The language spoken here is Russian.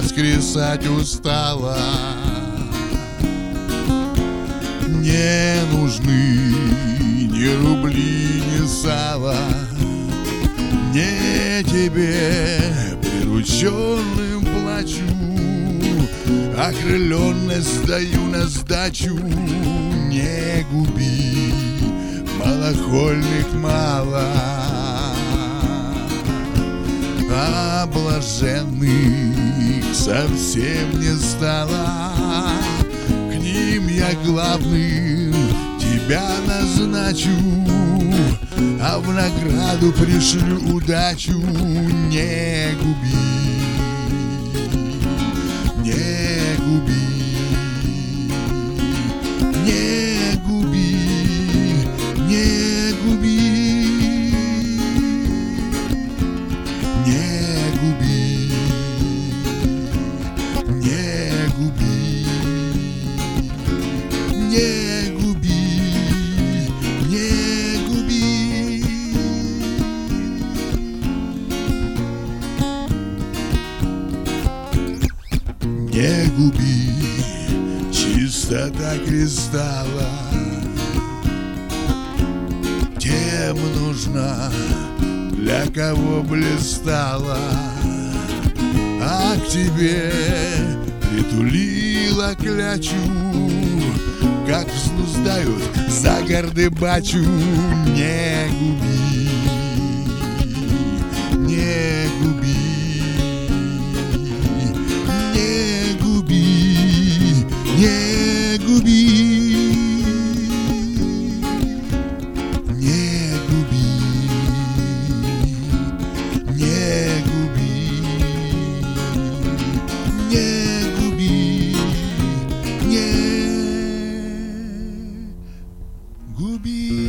воскресать устала. Не нужны ни рубли, ни сала, не тебе, прирученным, плачу, окрыленность даю на сдачу. Не губи, малохольных мало, а блаженных совсем не стало. К ним я главным тебя назначу, а в награду пришлю удачу. Не губи, не губи, не губи, не губи, не губи, не губи, не губи, не губи. Не губи, чистота кристалла тем нужна, для кого блистала, а к тебе притулила клячу, как взнуздают за горды бачу. Не губи, не губи, не губи, не губи, не губи, не губи, не губи, не губи.